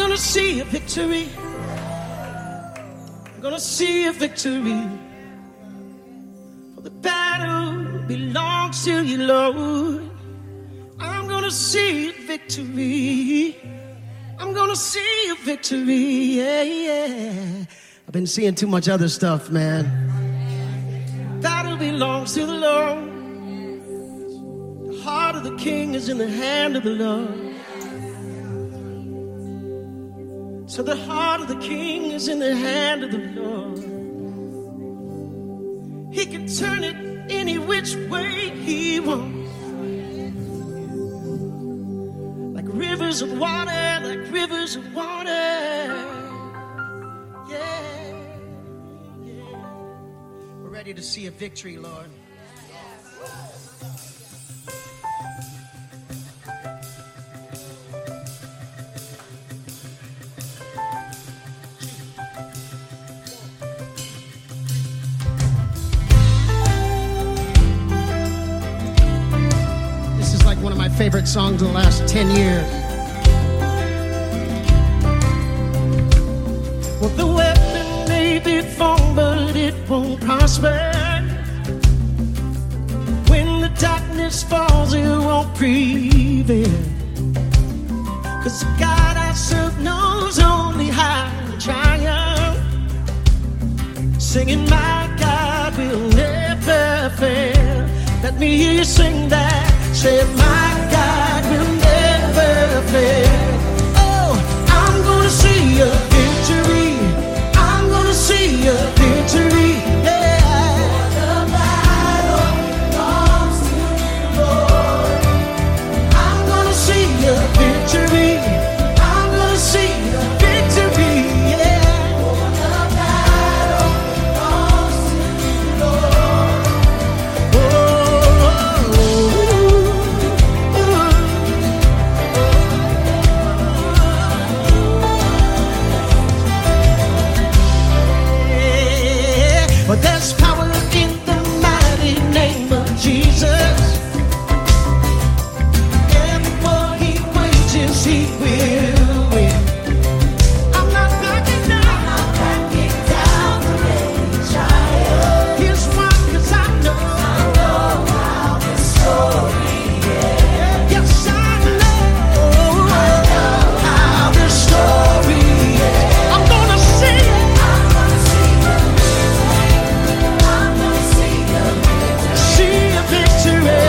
gonna see a victory. I'm gonna see a victory. For the battle belongs to you, Lord. I'm gonna see a victory. I'm gonna see a victory. Yeah, yeah. I've been seeing too much other stuff, man. Battle belongs to the Lord. The heart of the king is in the hand of the Lord. So the heart of the king is in the hand of the Lord. He can turn it any which way he wants. Like rivers of water, like rivers of water. Yeah, yeah. We're ready to see a victory, Lord. One of my favorite songs of the last 10 years. Well, the weapon may be formed, but it won't prosper. When the darkness falls, it won't prevail. 'Cause the God I serve knows only how to triumph. Singing, my God will never fail. Let me hear you sing that. Say, my God will never fail. Oh, I'm gonna see a victory. I'm gonna see a victory. Yeah. For the battle belongs to you, Lord. I'm gonna see a victory. I'm gonna see a victory. Yeah. For the battle belongs to you, Lord. But there's power in the mighty name of Jesus. Every war he wages, he will win. I'm not backing down. I'm not backing down from any trial. Here's why, 'cause I know how the story ends. Yes, I know how the story ends. I'm gonna see it. See a victory.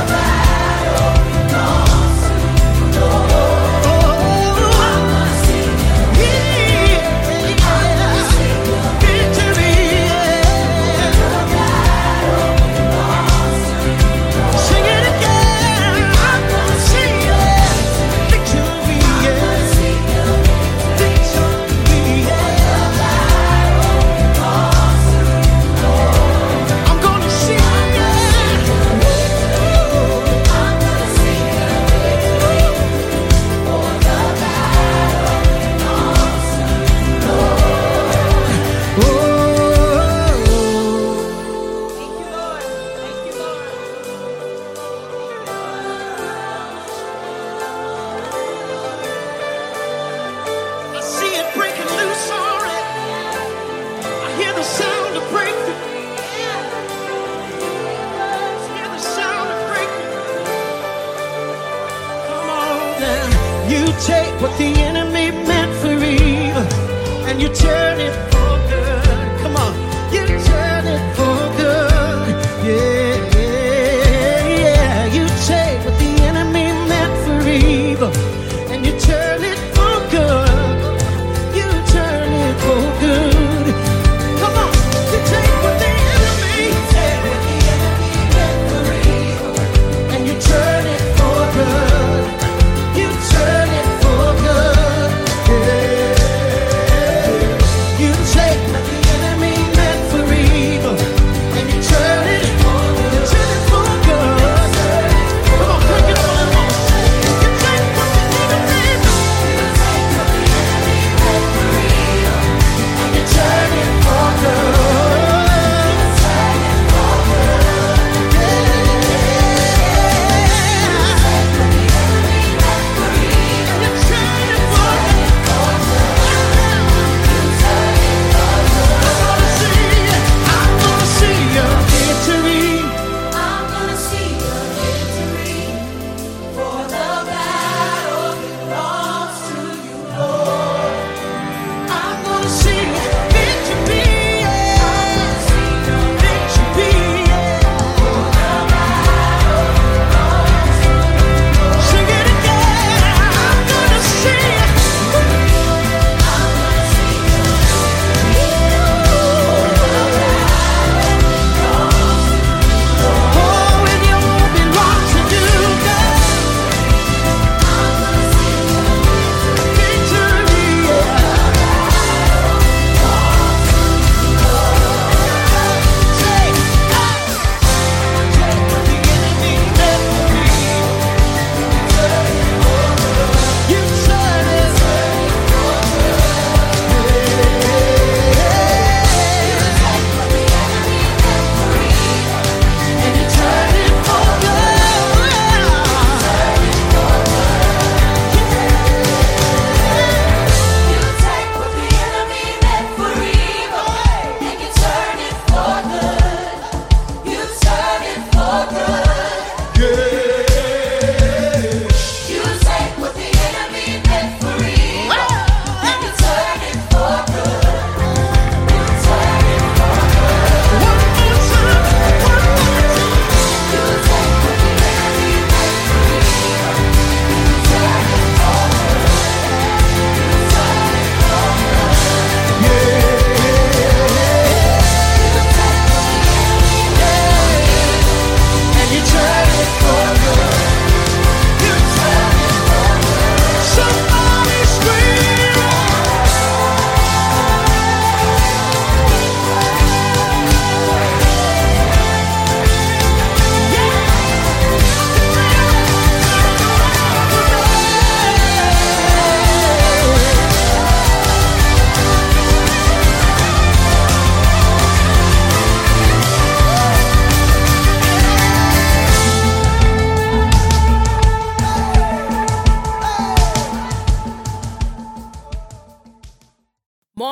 Take what the enemy meant for evil and you turn it for good. Come on, you turn it for good. Yeah, yeah, yeah. You take what the enemy meant for evil and you turn it for good. You turn it for good. Come on, you take what the enemy meant for evil and you turn it for good. You turn it for good. Yeah. You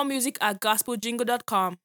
more music at gospeljingle.com.